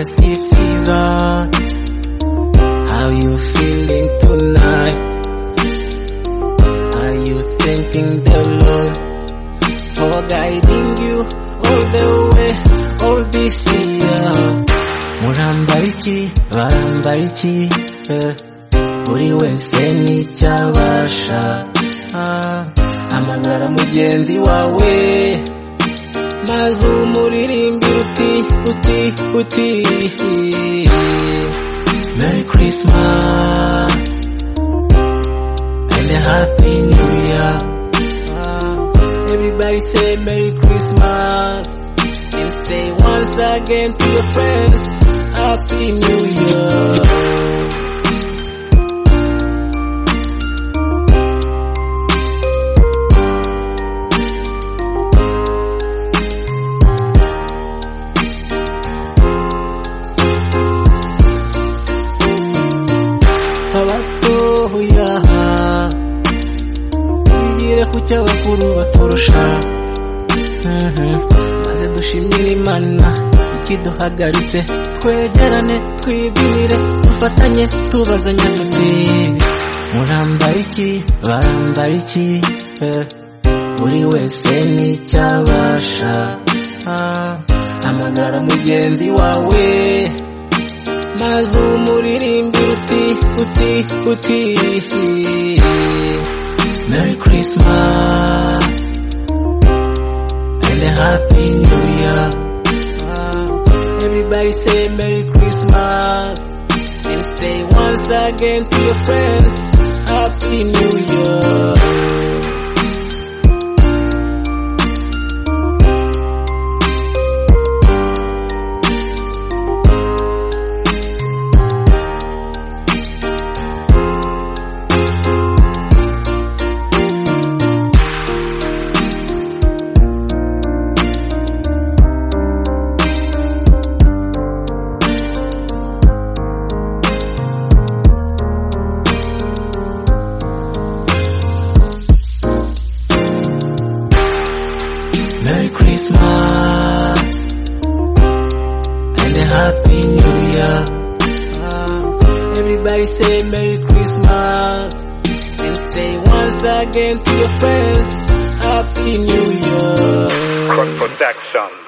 festive season. How you feeling tonight? Are you thanking the Lord for guiding you all the way, all this year? Murambariki, barambariki, buri wese n'icyabasha. Hamagara mugenzi wawe maze umuririmbire uti Merry Christmas and a Happy New Year. Everybody say Merry Christmas and say once again to your friends, Happy New Year. Abatoya igire ku cy'abakuru baturusha, maze dushimire Imana ikiduhagaritse, twegerane twibwire dufatanye tubazanya tuti murambariki, barambariki, buri wese n'icyabasha. Hamagara mugenzi wawe maze umuririmbire uti Merry Christmas and a Happy New Year. Everybody say Merry Christmas and say once again to your friends, Happy New Year. Merry Christmas and a Happy New Year. Everybody say Merry Christmas and say once again to your friends, Happy New Year. Cross Production.